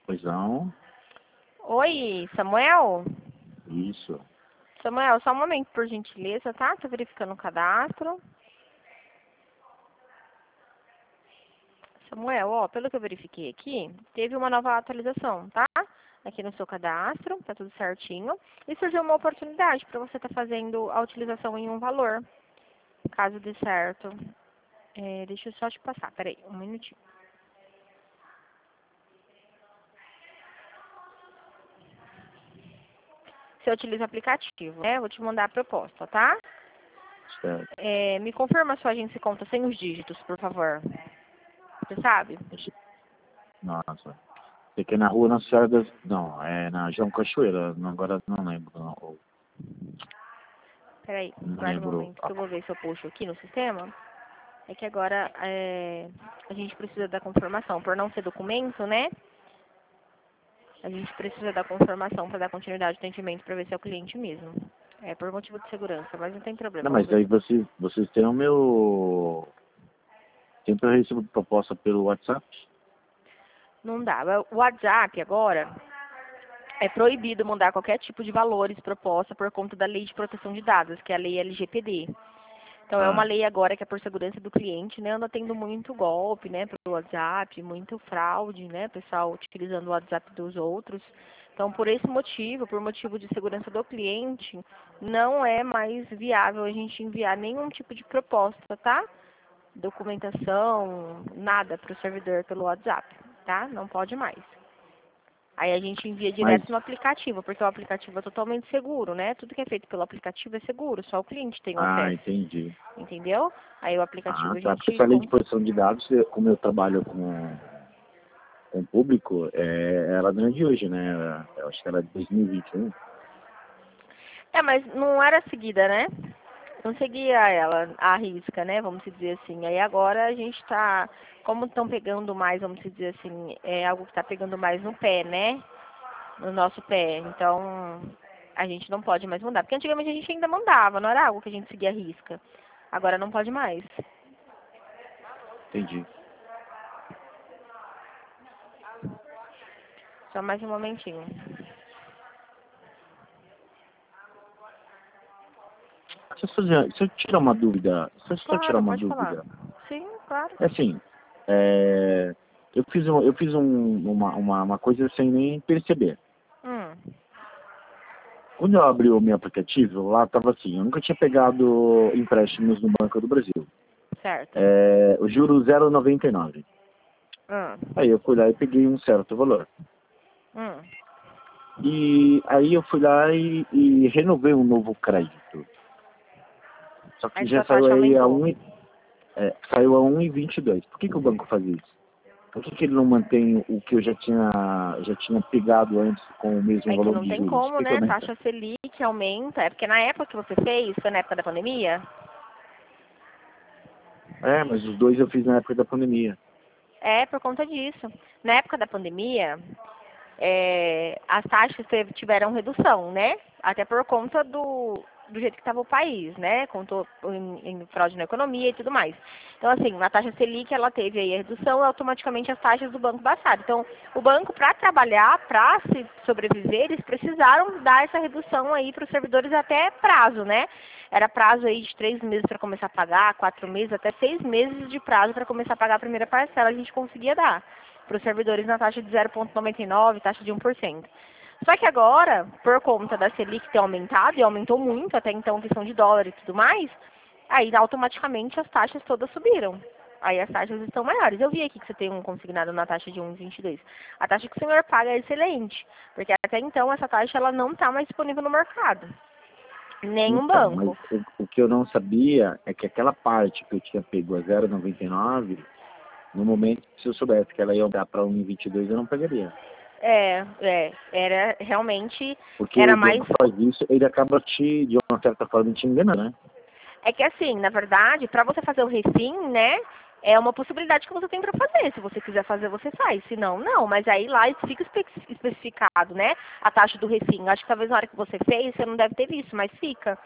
Pois não? Oi, Samuel? Isso. Samuel, só um momento, por gentileza, tá? Tô verificando o cadastro. Samuel, ó, pelo que eu verifiquei aqui, teve uma nova atualização, tá? Aqui no seu cadastro, tá tudo certinho. E surgiu uma oportunidade para você estar fazendo a utilização em um valor, caso dê certo. Deixa eu só te passar, peraí, um minutinho. Você utiliza o aplicativo, né? Vou te mandar a proposta, tá? Certo. Me confirma a sua agência e conta sem os dígitos, por favor. Você sabe? Nossa. Fiquei na rua Nossa Senhora das... Não, é na João Cachoeira. Agora não lembro. Não, Peraí, não guarda um lembro. momento que eu vou ver se eu puxo aqui no sistema. É que agora a gente precisa da confirmação. Por não ser documento, né? A gente precisa da confirmação para dar continuidade ao atendimento para ver se é o cliente mesmo. É por motivo de segurança, mas não tem problema. Não, Vamos mas ver aí se... vocês têm o meu... Sempre eu recebo proposta pelo WhatsApp. Não dá. O WhatsApp agora é proibido mandar qualquer tipo de valores proposta por conta da Lei de Proteção de Dados, que é a Lei LGPD. Então, é uma Ah, lei agora que é por segurança do cliente, né? Anda tendo muito golpe, né, pelo WhatsApp, muito fraude, né? Pessoal utilizando o WhatsApp dos outros. Então, por esse motivo, por motivo de segurança do cliente, não é mais viável a gente enviar nenhum tipo de proposta, tá? Documentação, nada para o servidor pelo WhatsApp, tá? Não pode mais. Aí a gente envia mas... direto no aplicativo, porque o aplicativo é totalmente seguro, né? Tudo que é feito pelo aplicativo é seguro, só o cliente tem o Ah, acesso. entendi. Entendeu? Aí o Ah, aplicativo a tá. Porque gente... essa lei de proteção de dados, como eu trabalho com o público, ela não é de hoje, né? Eu acho que ela é de 2021. mas não era seguida, né? Não seguia ela à risca, né? Vamos dizer assim. Aí agora a gente tá... Como estão pegando mais, vamos dizer assim, é algo que está pegando mais no pé, né? No nosso pé. Então, a gente não pode mais mandar. Porque antigamente a gente ainda mandava, não era algo que a gente seguia à risca. Agora não pode mais. Entendi. Só mais um momentinho. Se eu tirar uma dúvida, se eu só tirar Claro, uma pode falar. dúvida, Sim, claro. é assim, eu fiz uma coisa sem nem perceber. Hum, Quando eu abri o meu aplicativo, lá estava assim, eu nunca tinha pegado empréstimos no Banco do Brasil. certo. O juro 0,99. Hum, Aí eu fui lá e peguei um certo valor. hum. E aí eu fui lá e renovei um novo crédito. Só que Aí já sua saiu taxa aí aumentou. saiu a 1,22. Por que o banco faz isso? Por que ele não mantém o que eu já tinha pegado antes com o mesmo É que valor não de tem juros? Por como, que né? aumenta? Taxa Selic aumenta. É porque na época que você fez, foi na época da pandemia? Mas os dois eu fiz na época da pandemia. É, por conta disso. Na época da pandemia, as taxas tiveram redução, né? Até por conta do jeito que estava o país, né? Contou em fraude na economia e tudo mais. Então, assim, a taxa Selic, ela teve aí a redução e automaticamente as taxas do banco baixaram. Então, o banco, para trabalhar, para se sobreviver, eles precisaram dar essa redução aí para os servidores até prazo, né? Era prazo aí de 3 meses para começar a pagar, 4 meses, até 6 meses de prazo para começar a pagar a primeira parcela, a gente conseguia dar para os servidores na taxa de 0,99, taxa de 1%. Só que agora, por conta da Selic ter aumentado, e aumentou muito, até então questão de dólar e tudo mais, aí automaticamente as taxas todas subiram. Aí as taxas estão maiores. Eu vi aqui que você tem um consignado na taxa de 1,22. A taxa que o senhor paga é excelente, porque até então essa taxa ela não está mais disponível no mercado. Nenhum Então, mas banco. o que eu não sabia é que aquela parte que eu tinha pego a 0,99, no momento, se eu soubesse que ela ia dar para 1,22, eu não pegaria. Era realmente, Porque era o mais... banco faz isso, ele acaba de uma certa forma, te enganando, né? É que assim, na verdade, para você fazer o refim, né, é uma possibilidade que você tem para fazer. Se você quiser fazer, você faz. Se não, não. Mas aí lá fica especificado, né, a taxa do refim. Acho que talvez na hora que você fez, você não deve ter visto, mas fica.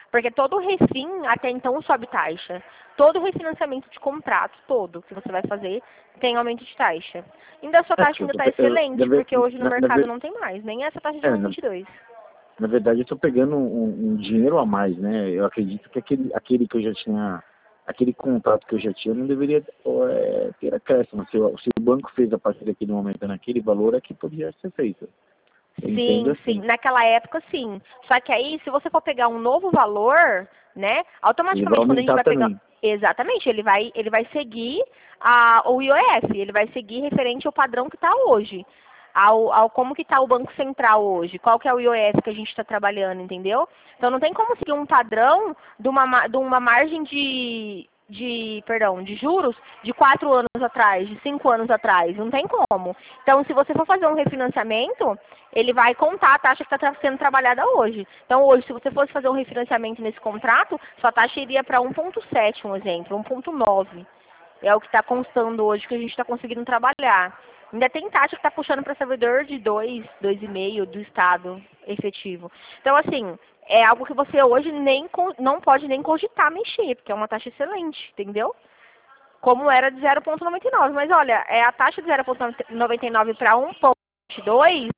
Porque todo refim, até então, sobe taxa. Todo refinanciamento de contrato, todo que você vai fazer, tem aumento de taxa. Ainda a sua taxa ainda está excelente, porque hoje no mercado não tem mais, nem essa taxa de 1,22. Na verdade, eu estou pegando um dinheiro a mais, né? Eu acredito que aquele que eu já tinha, aquele contrato que eu já tinha, não deveria ter acréscimo. Se o banco fez a partir daquele momento naquele valor, é que podia ser feito. Sim, Assim. sim. Naquela época, sim. Só que aí, se você for pegar um novo valor, né? Automaticamente, quando a gente vai pegar... Exatamente, ele vai seguir o IOF, ele vai seguir referente ao padrão que está hoje. Ao como que está o Banco Central hoje, qual que é o IOF que a gente está trabalhando, entendeu? Então não tem como seguir um padrão de uma margem de juros de 4 anos atrás, de 5 anos atrás. Não tem como. Então, se você for fazer um refinanciamento, ele vai contar a taxa que está sendo trabalhada hoje. Então, hoje, se você fosse fazer um refinanciamento nesse contrato, sua taxa iria para 1,7, um exemplo, 1,9. É o que está constando hoje, que a gente está conseguindo trabalhar. Ainda tem taxa que está puxando para servidor de 2, 2,5 do Estado efetivo. Então, assim, é algo que você hoje não pode nem cogitar mexer, porque é uma taxa excelente, entendeu? Como era de 0,99. Mas, olha, a taxa de 0,99 para 1,2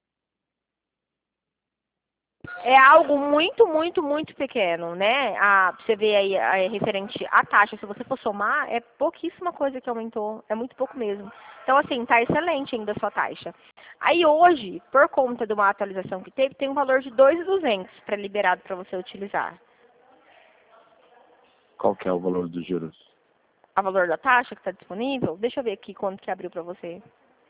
é algo muito, muito, muito pequeno, né? Você vê aí referente à taxa, se você for somar, é pouquíssima coisa que aumentou, é muito pouco mesmo. Então, assim, tá excelente ainda a sua taxa. Aí hoje, por conta de uma atualização que teve, tem um valor de 2.200 para liberado para você utilizar. Qual que é o valor dos juros? O valor da taxa que está disponível? Deixa eu ver aqui quanto que abriu para você.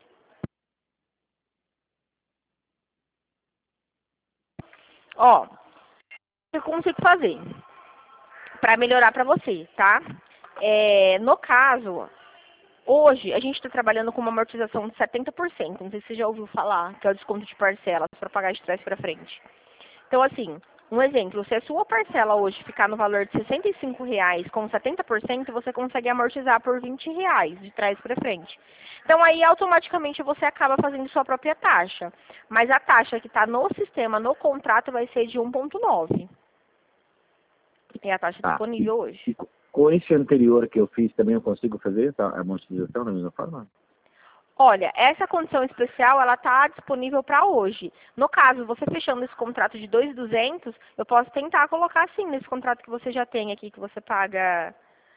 Ó, eu consigo fazer para melhorar para você, tá? No caso, hoje a gente está trabalhando com uma amortização de 70%. Não sei se você já ouviu falar, que é o desconto de parcelas para pagar de trás para frente. Então, assim, um exemplo, se a sua parcela hoje ficar no valor de R$ 65,00 com 70%, você consegue amortizar por R$ 20,00 de trás para frente. Então, aí automaticamente você acaba fazendo sua própria taxa. Mas a taxa que está no sistema, no contrato, vai ser de 1,9. É a taxa disponível hoje. E com esse anterior que eu fiz, também eu consigo fazer a amortização da mesma forma? Olha, essa condição especial, ela está disponível para hoje. No caso, você fechando esse contrato de 2.200, eu posso tentar colocar assim nesse contrato que você já tem aqui, que você paga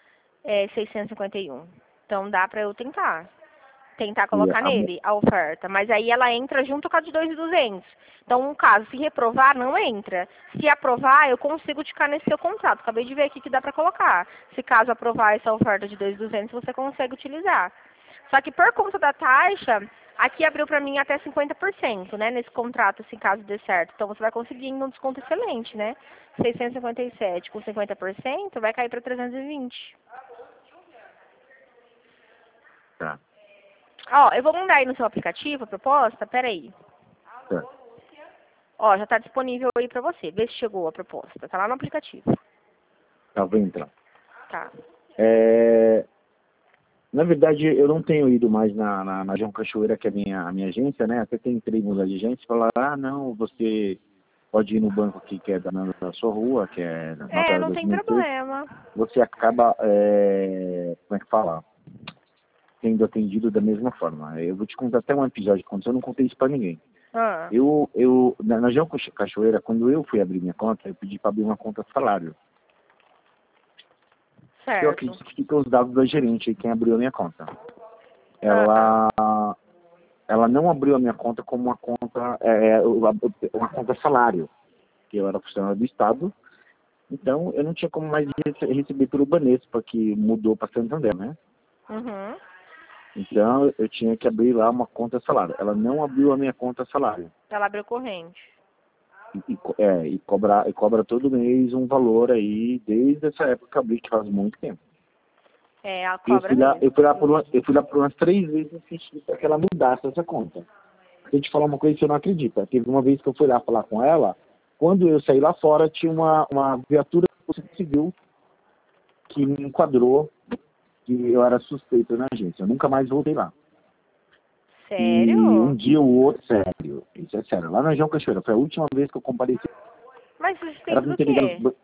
651. Então, dá para eu tentar colocar nele a oferta. Mas aí ela entra junto com a de 2.200. Então, no caso, se reprovar, não entra. Se aprovar, eu consigo ticar nesse seu contrato. Acabei de ver aqui que dá para colocar. Se caso aprovar essa oferta de 2.200, você consegue utilizar. Só que por conta da taxa, aqui abriu para mim até 50%, né, nesse contrato, se caso dê certo. Então você vai conseguir um desconto excelente, né? 657 com 50% vai cair para 320. Tá. Ó, eu vou mandar aí no seu aplicativo a proposta, peraí. Tá. Ó, já está disponível aí para você. Vê se chegou a proposta. Tá lá no aplicativo. Tá, vou entrar. Tá. Na verdade, eu não tenho ido mais na João Cachoeira, que é a minha agência, né? Até tentei mudar de agência e falaram, não, você pode ir no banco aqui, que é da sua rua, que é na Praia Não dos tem Milteiros. problema. Você acaba, como é que fala? Sendo atendido da mesma forma. Eu vou te contar até um episódio que aconteceu, eu não contei isso pra ninguém. Na João Cachoeira, quando eu fui abrir minha conta, eu pedi para abrir uma conta salário. Certo. Eu acredito que ficam os dados da gerente, quem abriu a minha conta. Ela não abriu a minha conta como uma conta salário, que eu era funcionário do Estado, então eu não tinha como mais receber pelo Banespa, que mudou para Santander, né? Uhum. Então eu tinha que abrir lá uma conta salário. Ela não abriu a minha conta salário. Ela abriu corrente. E cobra todo mês um valor aí, desde essa época que eu abri, que faz muito tempo. A cobra eu fui lá por umas 3 vezes insistir para que ela mudasse essa conta. Vou te falar uma coisa que você não acredita. Teve uma vez que eu fui lá falar com ela, quando eu saí lá fora, tinha uma viatura civil que me enquadrou que eu era suspeito na agência. Eu nunca mais voltei lá. Sério? E um dia ou outro, sério, isso é sério. Lá na João Cachoeira, foi a última vez que eu compareci. Mas isso tem do quê?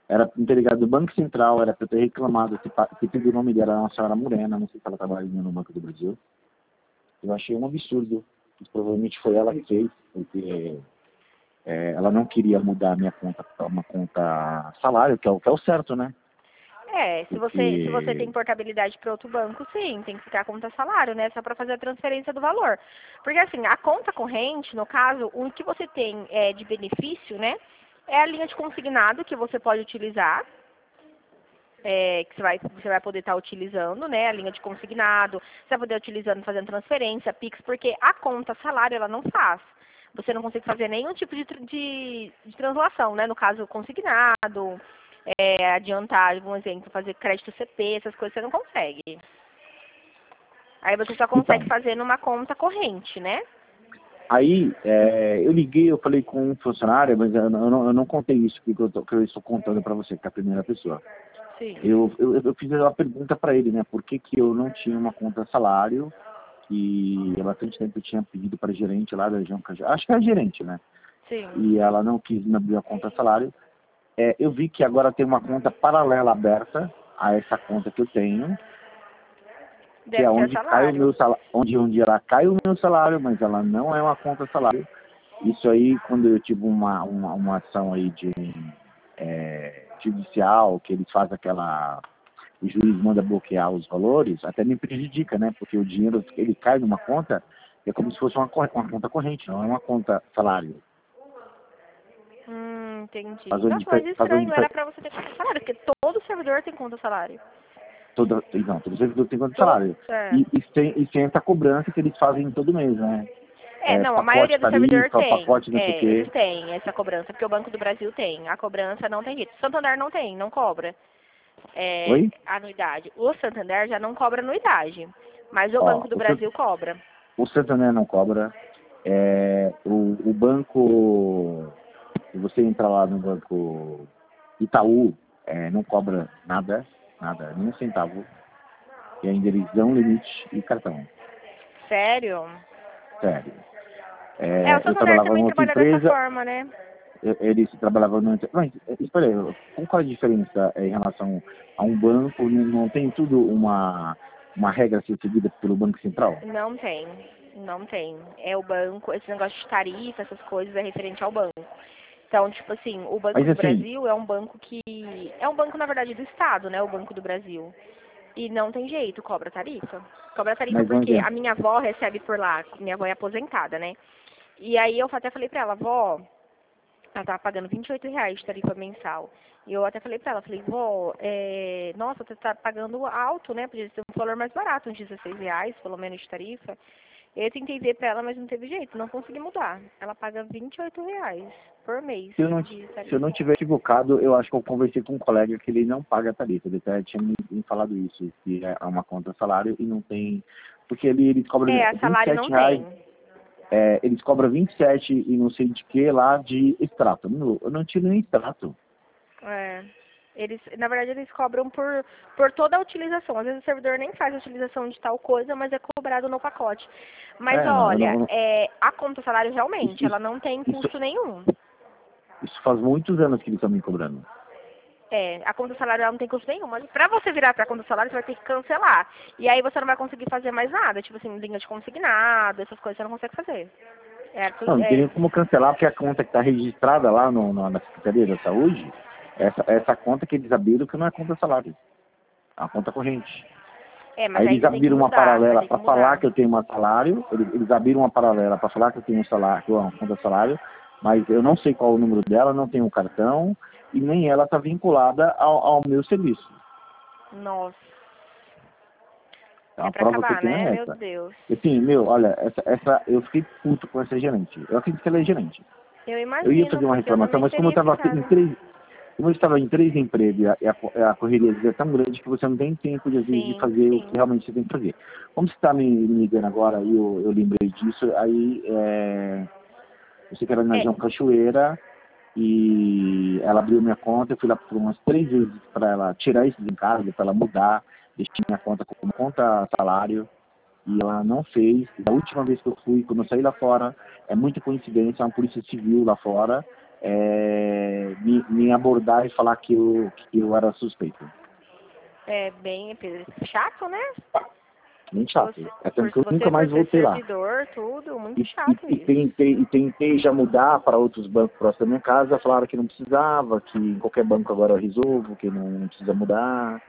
era interligado do Banco Central, era para ter reclamado, se pediu o nome dela, era uma senhora morena, não sei se ela trabalha no Banco do Brasil. Eu achei um absurdo. Provavelmente foi ela que fez, porque ela não queria mudar a minha conta para uma conta salário, que é o certo, né? Se você tem portabilidade para outro banco, sim, tem que ficar a conta salário, né? Só para fazer a transferência do valor. Porque assim, a conta corrente, no caso, o que você tem de benefício, né? É a linha de consignado que você pode utilizar, que você vai poder estar utilizando, né? A linha de consignado, você vai poder utilizando, fazendo transferência, Pix, porque a conta salário ela não faz. Você não consegue fazer nenhum tipo de translação, né? No caso, consignado, adiantar, um exemplo, fazer crédito CP, essas coisas você não consegue. Aí você só consegue fazer numa conta corrente, né? Aí, eu liguei, eu falei com um funcionário, mas eu não contei isso que eu estou contando para você, que é a primeira pessoa. Sim. Eu fiz uma pergunta para ele, né? Por que eu não tinha uma conta salário, que há bastante tempo eu tinha pedido para a gerente lá da região, acho que é a gerente, né? Sim. E ela não quis me abrir a conta salário. Eu vi que agora tem uma conta paralela aberta a essa conta que eu tenho, que é onde cai o meu salário, onde ela cai o meu salário, mas ela não é uma conta salário. Isso aí, quando eu tive uma ação aí de judicial, que eles fazem o juiz manda bloquear os valores, até me prejudica, né? Porque o dinheiro, ele cai numa conta, é como se fosse uma conta corrente, não é uma conta salário. Entendi. Nossa, mas estranho, era pra você ter conta salário, porque todo servidor tem conta salário. Todo servidor tem conta salário. E sem essa cobrança que eles fazem todo mês, né? Não, a maioria do servidor tem. Pacote, não sei o quê. Eles têm essa cobrança, porque o Banco do Brasil tem. A cobrança não tem jeito. O Santander não tem, não cobra. Oi? Anuidade. O Santander já não cobra anuidade, mas o Banco do Brasil cobra. O Santander não cobra. O banco, se você entrar lá no banco Itaú, não cobra nada, nem um centavo. E ainda eles dão limite e cartão. Sério? Sério. O Santander também trabalha dessa forma, né? Eles trabalhavam no... Mas, espera aí, qual é a diferença em relação a um banco? Não tem tudo uma regra a ser seguida pelo Banco Central? Não tem. É o banco, esse negócio de tarifa, essas coisas é referente ao banco. Então, tipo assim, o Banco do Brasil é um banco que... É um banco, na verdade, do Estado, né? O Banco do Brasil. E não tem jeito, cobra tarifa. Cobra tarifa porque a minha avó recebe por lá. Minha avó é aposentada, né? E aí eu até falei pra ela, vó... Ela tava pagando R$28 de tarifa mensal. E eu até falei pra ela, vó, nossa, você tá pagando alto, né? Podia ser um valor mais barato, uns R$16, pelo menos, de tarifa. Eu tentei ver pra ela, mas não teve jeito, não consegui mudar. Ela paga R$28 por mês. Se eu não tiver equivocado, eu acho que eu conversei com um colega que ele não paga tarifa. Ele até tinha me falado isso, que é uma conta salário e não tem... Porque eles cobram R$27. Eles cobram 27 e não sei de que lá de extrato. Eu não tiro nem extrato. Na verdade, eles cobram por toda a utilização. Às vezes o servidor nem faz a utilização de tal coisa, mas é cobrado no pacote. Mas olha, a conta salário realmente, ela não tem custo nenhum. Isso faz muitos anos que eles estão me cobrando. A conta salário não tem custo nenhum. Mas pra você virar pra conta salário, você vai ter que cancelar. E aí você não vai conseguir fazer mais nada. Tipo assim, linha de consignado, essas coisas você não consegue fazer. Não tem nem como cancelar, porque a conta que está registrada lá na Secretaria da Saúde, essa conta que eles abriram que não é conta salário. É uma conta corrente. Mas aí eles abriram uma paralela para falar que eu tenho um salário, eles abriram uma paralela para falar que eu tenho um salário, que é uma conta salário, mas eu não sei qual é o número dela, não tenho um cartão, e nem ela está vinculada ao meu serviço. Nossa. É uma pra prova acabar, que eu né? tenho Meu essa. Deus. Assim, olha, eu fiquei puto com essa gerente. Eu acredito que ela é gerente. Eu imagino. Eu ia fazer uma reclamação, mas como eu estava em 3 empregos e a correria é tão grande que você não tem tempo, às vezes, de fazer o que realmente você tem que fazer. Como você está me ligando agora e eu lembrei disso, aí eu sei que era na região Cachoeira e ela abriu minha conta, eu fui lá por umas 3 vezes para ela tirar esse desencargo, para ela mudar, deixar minha conta como conta salário. E ela não fez. Da última vez que eu fui, quando eu saí lá fora, é muita coincidência, uma polícia civil lá fora, me abordar e falar que eu era suspeito. É bem chato, né? Muito chato. Até que eu Você nunca mais voltei lá. servidor, tudo, muito chato E isso. tentei já mudar para outros bancos próximos da minha casa, falaram que não precisava, que em qualquer banco agora eu resolvo, que não precisa mudar.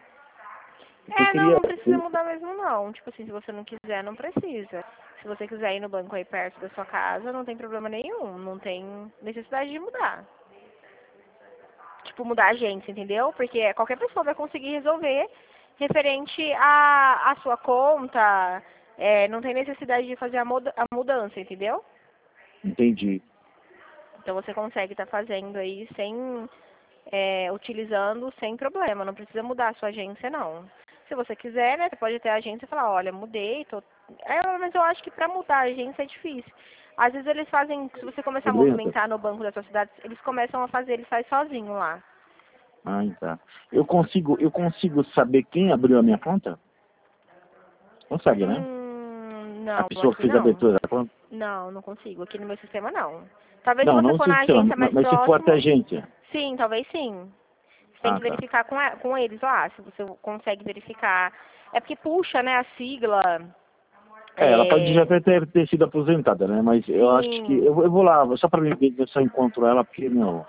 Não precisa mudar mesmo não. Tipo assim, se você não quiser, não precisa. Se você quiser ir no banco aí perto da sua casa, não tem problema nenhum. Não tem necessidade de mudar. Tipo, mudar a agência, entendeu? Porque qualquer pessoa vai conseguir resolver referente à sua conta. Não tem necessidade de fazer a mudança, entendeu? Entendi. Então você consegue estar fazendo aí utilizando sem problema. Não precisa mudar a sua agência, não. Se você quiser, né, você pode ter a agência e falar, olha, mudei, mas eu acho que para mudar a agência é difícil. Às vezes eles fazem, se você começar a movimentar no banco da sua cidade, eles começam a fazer, eles fazem sozinho lá. Ah, tá. Eu consigo saber quem abriu a minha conta? Consegue, né? Não, A pessoa que fez a abertura da conta? Não consigo. Aqui no meu sistema, não. Talvez Não, se você não for o na sistema, agência mais mas se for até a próxima. agência. Sim, talvez sim. Você tem que verificar com eles lá, se você consegue verificar. É porque puxa, né, a sigla. Ela pode já ter sido aposentada, né? Mas sim. Eu acho que eu vou lá, só para ver se eu só encontro ela, porque, meu,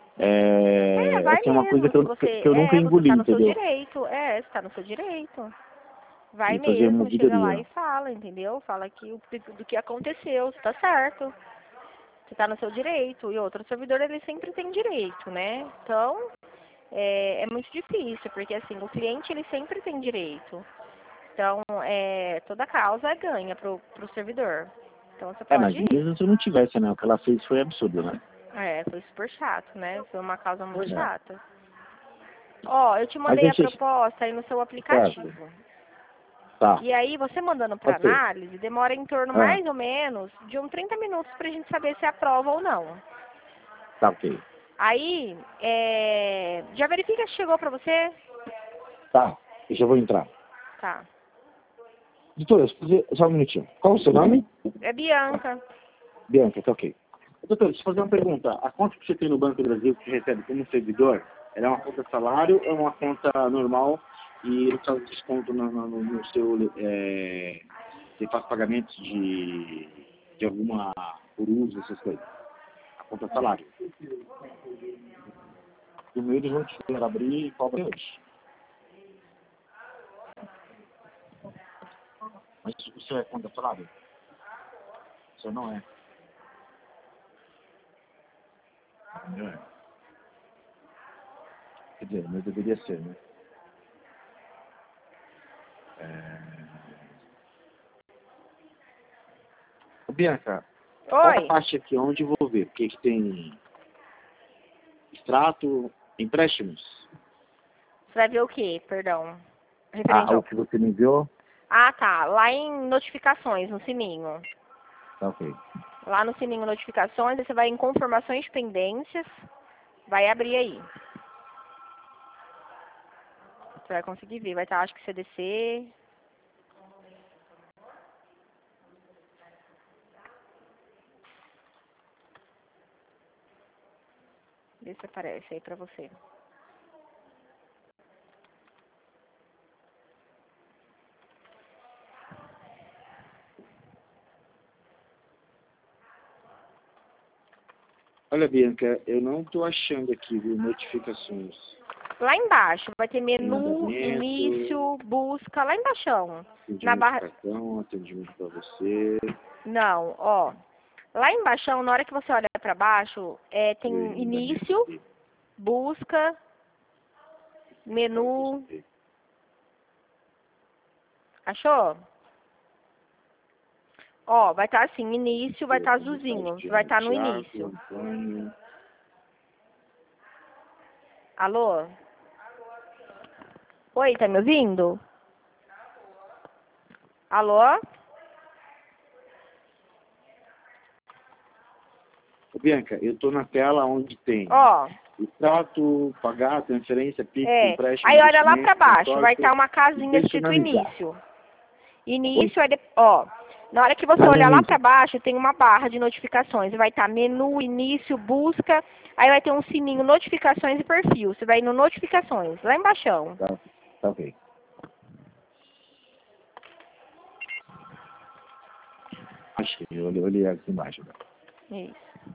vai essa é uma coisa mesmo, que eu nunca engoli, você tá no entendeu? seu direito. Você tá no seu direito. Vai E fazer uma mesmo, chega lá auditoria. e fala, entendeu? Fala do que aconteceu, tá certo. Você tá no seu direito. E outro servidor, ele sempre tem direito, né? Então, é muito difícil, porque assim, o cliente, ele sempre tem direito. Então, toda causa ganha pro servidor. Então, você pode Mas mesmo se eu não tivesse, né? O que ela fez foi absurdo, né? foi super chato, né? Foi uma causa muito chata. Ó, eu te mandei a Mas proposta aí no seu aplicativo. Tá. E aí, você mandando para análise, demora em torno mais ou menos de uns 30 minutos pra gente saber se aprova ou não. Tá, ok. Aí, já verifica se chegou pra você? Tá, eu já vou entrar. Tá. Doutora, só um minutinho. Qual é o seu nome? É Bianca. Bianca, tá ok. Doutora, deixa eu fazer uma pergunta. A conta que você tem no Banco do Brasil, que você recebe como servidor, ela é uma conta salário ou é uma conta normal e ele faz desconto no seu... você faz pagamentos de alguma por uso, essas coisas? A conta salário. Primeiro eles vão te abrir e cobra hoje. Mas o seu é conta salário? O seu não é. Não é. Quer dizer, mas deveria ser, né? Bianca, qual a parte aqui onde eu vou ver? Porque aqui tem extrato, empréstimos. Você vai ver o quê? Perdão. O que você me enviou? Ah, tá. Lá em notificações, no sininho. Tá, ok. Lá no sininho notificações, você vai em confirmações de pendências. Vai abrir aí. Você vai conseguir ver. Vai estar, acho que CDC. Vê se aparece aí pra você. Olha, Bianca, eu não estou achando aqui, viu, notificações. Lá embaixo vai ter menu, início, busca, lá embaixo. Na barra... atendimento para você. Não, ó. Lá embaixo, na hora que você olha para baixo, tem início, busca, menu. Achou? Ó, vai estar assim, início, vai estar azulzinho, vai estar no início. Alô? Oi, tá me ouvindo? Alô? Bianca, eu tô na tela onde tem extrato, pagar, transferência, PIX, empréstimo. Aí olha lá pra baixo, vai estar uma casinha escrito início. Início, Na hora que você olhar lá para baixo, tem uma barra de notificações. Vai estar menu, início, busca. Aí vai ter um sininho, notificações e perfil. Você vai no notificações, lá embaixo. Tá ok. Achei, eu olhei aqui embaixo. Isso.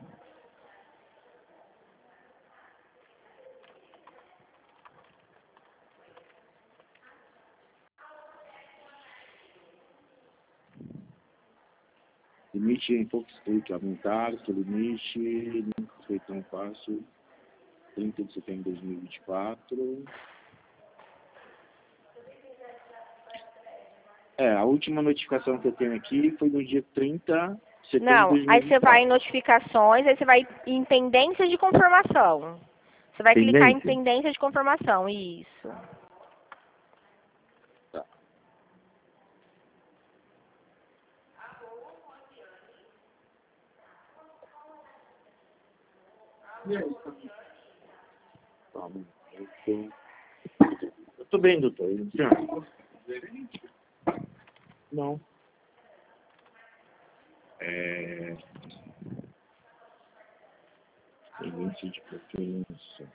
Limite em poucos cliques, aumentar, seu limite, não foi tão fácil. 30 de setembro de 2024. A última notificação que eu tenho aqui foi no dia 30 de setembro Não, de 2024. aí você vai em notificações, aí você vai em pendências de confirmação. Você vai clicar em pendências de confirmação, isso. Tá. Eu tô bem, doutor. Não. Limite de preferência.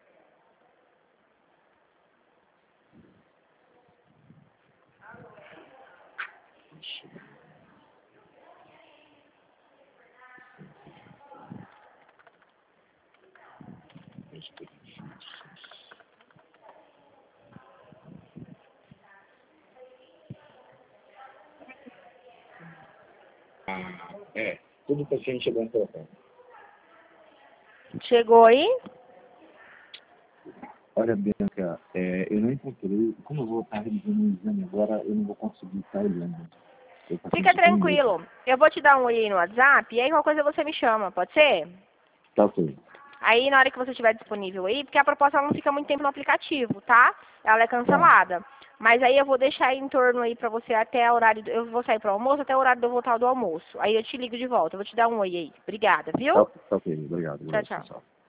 Todo paciente é bom colocar. Chegou aí? Olha, Bianca, eu não encontrei. Como eu vou estar revisando o exame agora, eu não vou conseguir estar olhando. Fica tranquilo. Eu vou te dar um oi aí no WhatsApp e aí qualquer coisa você me chama, pode ser? Tá ok. Aí na hora que você estiver disponível aí, porque a proposta ela não fica muito tempo no aplicativo, tá? Ela é cancelada. Mas aí eu vou deixar aí em torno aí pra você até o horário, eu vou sair pro almoço até o horário de eu voltar do almoço. Aí eu te ligo de volta, eu vou te dar um oi aí. Obrigada, viu? Tá ok, obrigado. Tchau.